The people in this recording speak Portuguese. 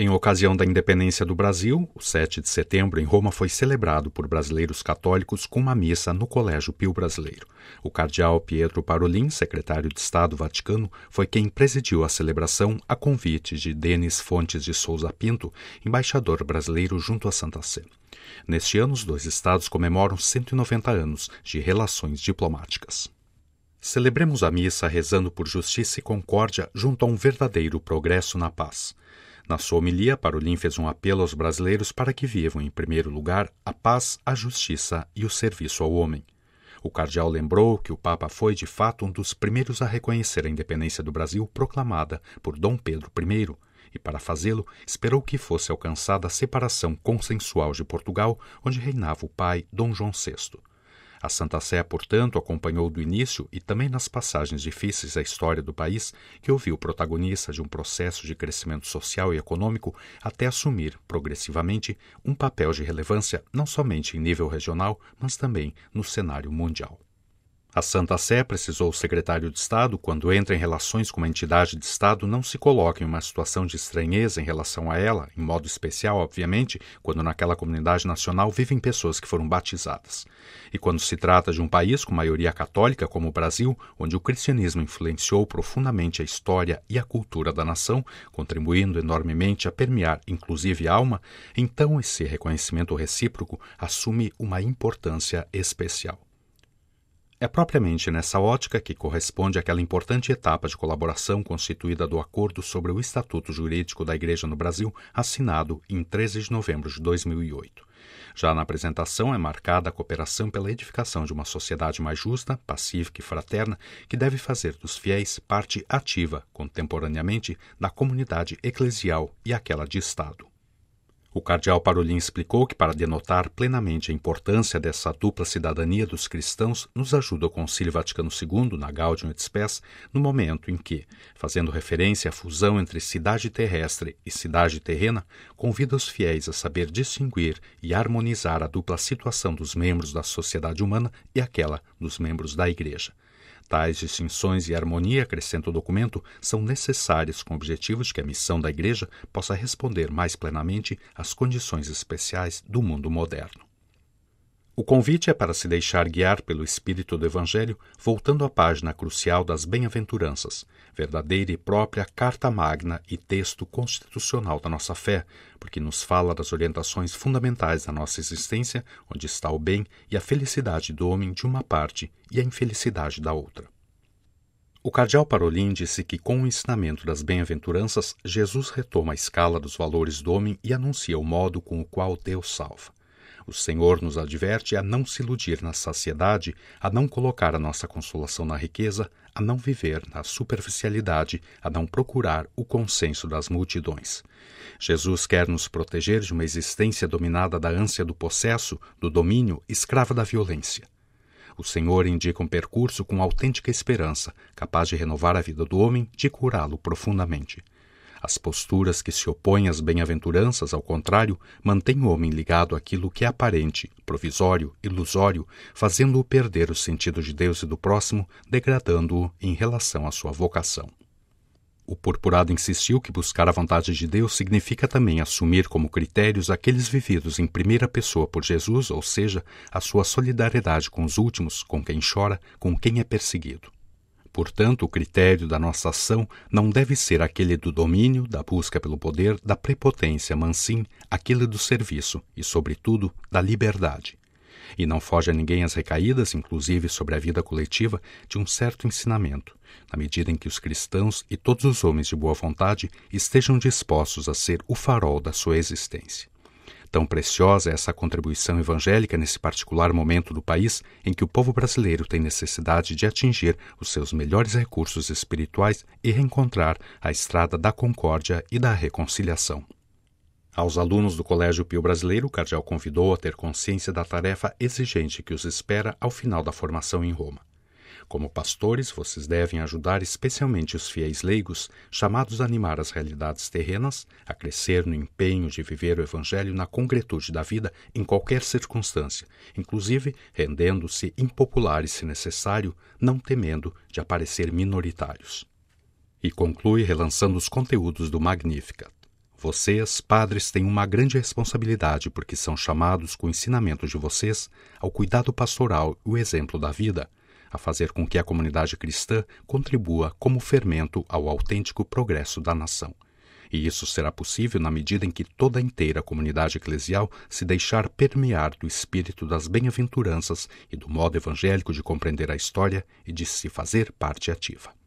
Em ocasião da independência do Brasil, o 7 de setembro em Roma foi celebrado por brasileiros católicos com uma missa no Colégio Pio Brasileiro. O cardeal Pietro Parolin, secretário de Estado Vaticano, foi quem presidiu a celebração a convite de Denis Fontes de Souza Pinto, embaixador brasileiro junto à Santa Sé. Neste ano, os dois estados comemoram 190 anos de relações diplomáticas. Celebremos a missa rezando por justiça e concórdia junto a um verdadeiro progresso na paz. Na sua homilia, Parolin fez um apelo aos brasileiros para que vivam, em primeiro lugar, a paz, a justiça e o serviço ao homem. O cardeal lembrou que o Papa foi, de fato, um dos primeiros a reconhecer a independência do Brasil proclamada por Dom Pedro I, e, para fazê-lo, esperou que fosse alcançada a separação consensual de Portugal, onde reinava o pai, Dom João VI. A Santa Sé, portanto, acompanhou do início e também nas passagens difíceis da história do país, que ouviu protagonista de um processo de crescimento social e econômico até assumir, progressivamente, um papel de relevância não somente em nível regional, mas também no cenário mundial. A Santa Sé, precisou o secretário de Estado, quando entra em relações com uma entidade de Estado, não se coloca em uma situação de estranheza em relação a ela, em modo especial, obviamente, quando naquela comunidade nacional vivem pessoas que foram batizadas. E quando se trata de um país com maioria católica, como o Brasil, onde o cristianismo influenciou profundamente a história e a cultura da nação, contribuindo enormemente a permear, inclusive, a alma, então esse reconhecimento recíproco assume uma importância especial. É propriamente nessa ótica que corresponde àquela importante etapa de colaboração constituída do Acordo sobre o Estatuto Jurídico da Igreja no Brasil, assinado em 13 de novembro de 2008. Já na apresentação é marcada a cooperação pela edificação de uma sociedade mais justa, pacífica e fraterna, que deve fazer dos fiéis parte ativa, contemporaneamente, da comunidade eclesial e aquela de Estado. O cardeal Parolin explicou que, para denotar plenamente a importância dessa dupla cidadania dos cristãos, nos ajuda o Concílio Vaticano II, na Gaudium et Spes, no momento em que, fazendo referência à fusão entre cidade terrestre e cidade terrena, convida os fiéis a saber distinguir e harmonizar a dupla situação dos membros da sociedade humana e aquela dos membros da Igreja. Tais distinções e harmonia, acrescenta o documento, são necessárias com o objetivo de que a missão da Igreja possa responder mais plenamente às condições especiais do mundo moderno. O convite é para se deixar guiar pelo espírito do Evangelho, voltando à página crucial das bem-aventuranças, verdadeira e própria carta magna e texto constitucional da nossa fé, porque nos fala das orientações fundamentais da nossa existência, onde está o bem e a felicidade do homem de uma parte e a infelicidade da outra. O cardeal Parolin disse que, com o ensinamento das bem-aventuranças, Jesus retoma a escala dos valores do homem e anuncia o modo com o qual Deus salva. O Senhor nos adverte a não se iludir na saciedade, a não colocar a nossa consolação na riqueza, a não viver na superficialidade, a não procurar o consenso das multidões. Jesus quer nos proteger de uma existência dominada da ânsia do possesso, do domínio, escrava da violência. O Senhor indica um percurso com autêntica esperança, capaz de renovar a vida do homem, de curá-lo profundamente. As posturas que se opõem às bem-aventuranças, ao contrário, mantêm o homem ligado àquilo que é aparente, provisório, ilusório, fazendo-o perder o sentido de Deus e do próximo, degradando-o em relação à sua vocação. O purpurado insistiu que buscar a vontade de Deus significa também assumir como critérios aqueles vividos em primeira pessoa por Jesus, ou seja, a sua solidariedade com os últimos, com quem chora, com quem é perseguido. Portanto, o critério da nossa ação não deve ser aquele do domínio, da busca pelo poder, da prepotência, mas sim aquele do serviço e, sobretudo, da liberdade. E não foge a ninguém as recaídas, inclusive sobre a vida coletiva, de um certo ensinamento, na medida em que os cristãos e todos os homens de boa vontade estejam dispostos a ser o farol da sua existência. Tão preciosa é essa contribuição evangélica nesse particular momento do país em que o povo brasileiro tem necessidade de atingir os seus melhores recursos espirituais e reencontrar a estrada da concórdia e da reconciliação. Aos alunos do Colégio Pio Brasileiro, o cardeal convidou a ter consciência da tarefa exigente que os espera ao final da formação em Roma. Como pastores, vocês devem ajudar especialmente os fiéis leigos, chamados a animar as realidades terrenas, a crescer no empenho de viver o Evangelho na concretude da vida em qualquer circunstância, inclusive rendendo-se impopulares se necessário, não temendo de aparecer minoritários. E conclui relançando os conteúdos do Magnificat. Vocês, padres, têm uma grande responsabilidade porque são chamados, com o ensinamento de vocês, ao cuidado pastoral e o exemplo da vida, a fazer com que a comunidade cristã contribua como fermento ao autêntico progresso da nação. E isso será possível na medida em que toda a inteira comunidade eclesial se deixar permear do espírito das bem-aventuranças e do modo evangélico de compreender a história e de se fazer parte ativa.